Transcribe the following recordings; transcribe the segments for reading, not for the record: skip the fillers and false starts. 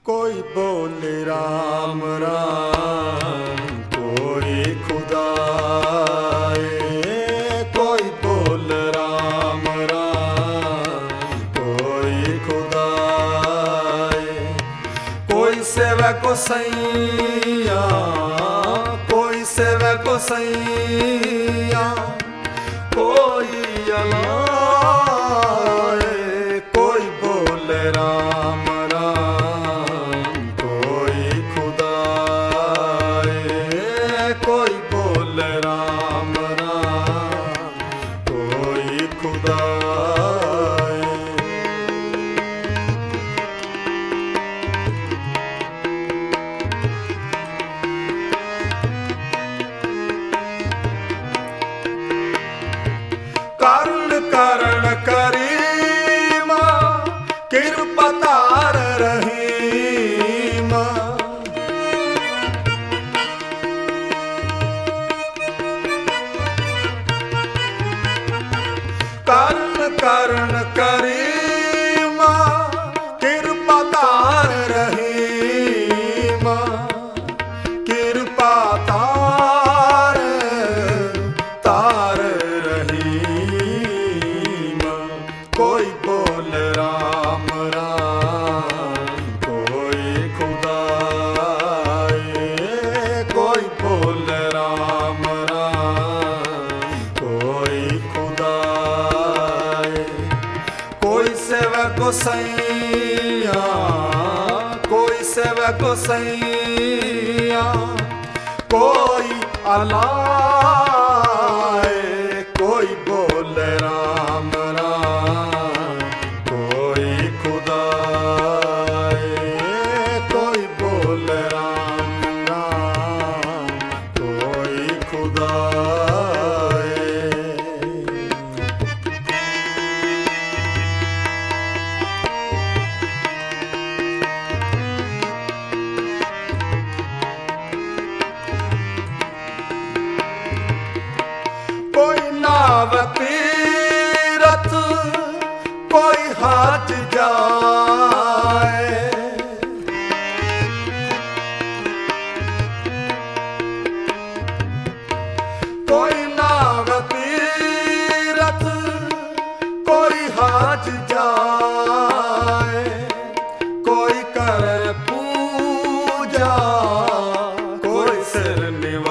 कोई बोले राम राम, कोई खुदाए। कोई बोल राम राम, कोई खुदाए। कोई सेवा को सैया, कोई सेवा को सैया, कोई अलाए। कोई बोले राम राम, कोई खुदाए। कोई बोले राम राम, कोई खुदाए। कर्ण करण करीमा, कृपा तार रहीमा। कर्ण करण करीमा, कृपा तार रहीमा। कृपा तार तार रहीमा। कोई बोल राम राम, कोई खुदाए। कोई बोल राम राम, कोई खुदाए। कोई सेवा को सैया, कोई सेवा को सैया, कोई अलाए। कोई बोल राम राम, कोई खुदाए। कोई बोल राम राम, कोई खुदाए। कोई नाव तीरथ, कोई हाथ जाए। कोई नाव तीरथ, कोई हाथ जाए। कोई कर पूजा, कोई सिर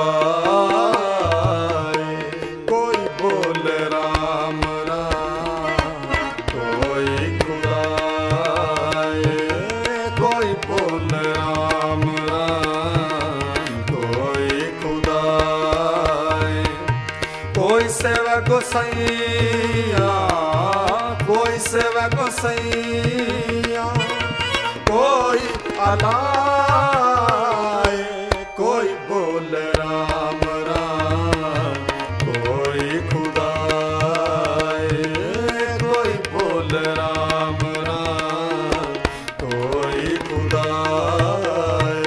निवाए। कोई बोल राम राम, कोई खुदाए। कोई बोल राम राम, कोई खुदाए। कोई सेवा को सैया, कोई सेवा को सैया, कोई अलाए। कोई बोल राम राम, कोई खुदाए। कोई बोल राम राम, कोई खुदाए।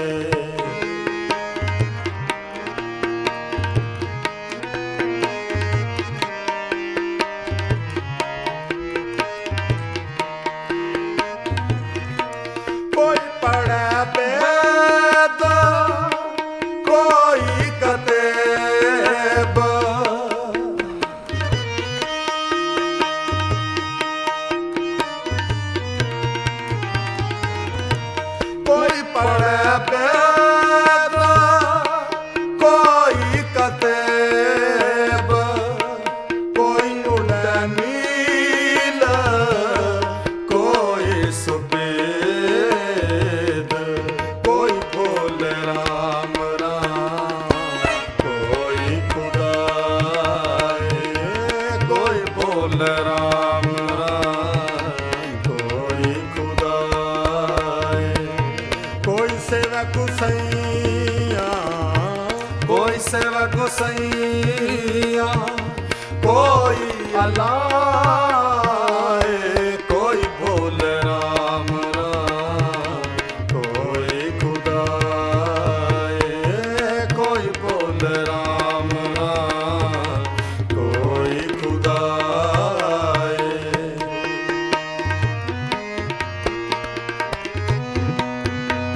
कोई पढ़े वेद, कोई कतेब। कोई पढ़े वेद, कोई कतेब। कोई उड़नील, कोई सुपेद। कोई बोल राम राम, कोई खुदाए। कोई बोल राम राम, कोई खुदाए। कोई सेवा को सैया, कोई सेवा को सैया, कोई अलाए। कोई बोल राम राम, कोई खुदाए। कोई बोल राम राम, कोई खुदाए।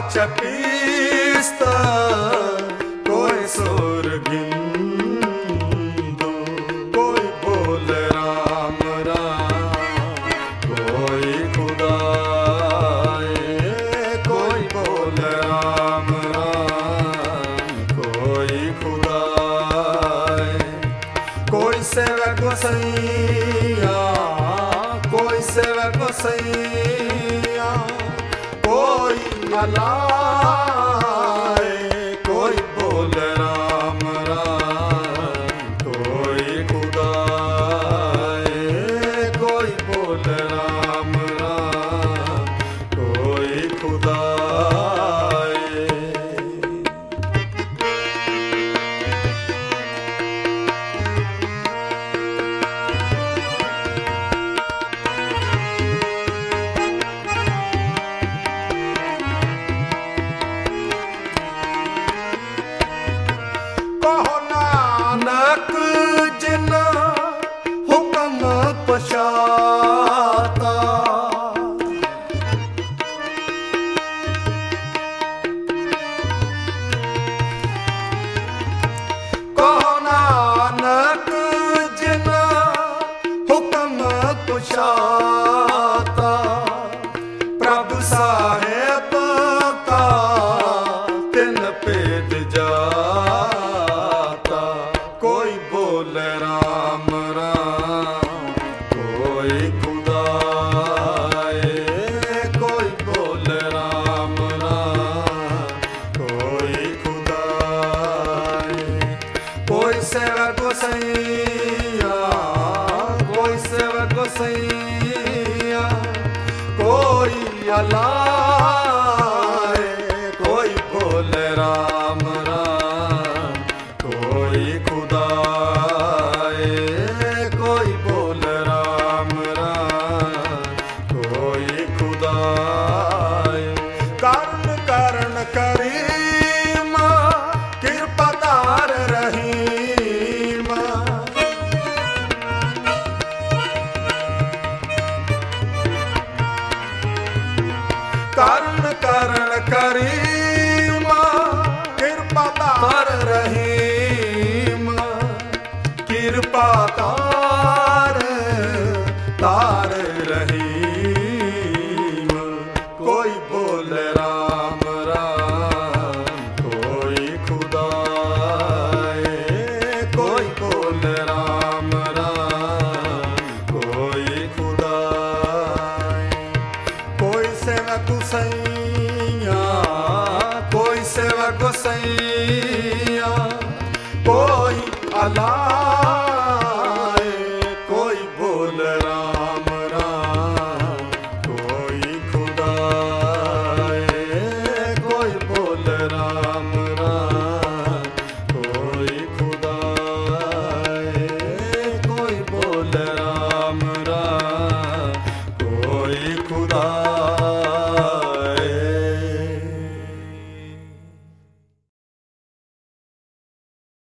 छपीस्त कोई सुर गिंदो कोई बोल राम राम कोई खुदाए कोई बोल राम राम कोई खुदाए कोई सेवक गोसैया कोई सेवक गोसैया कोई अलाए कोई बोल राम राम कोई खुदाए कोई बोल राम राम कोई खुदाए कहो नानक जिन हुक्म पछाता कहो नानक जिन हुक्म पछाता प्रभु साहेब का तिन पेद जाता कोई बोल राम राम कोई खुदाए कोई बोल राम राम कोई खुदाए कोई सेवक गोसैया कोई सेवक गोसैया कोई अलाए कोई बोल राम राम कोई खुदाए कोई बोल राम राम कोई खुदाए कर्ण कर्ण करीम कृपातार रहीम कर्ण कर्ण करीम कृपा तार रहीम कृपा तार तार रहीम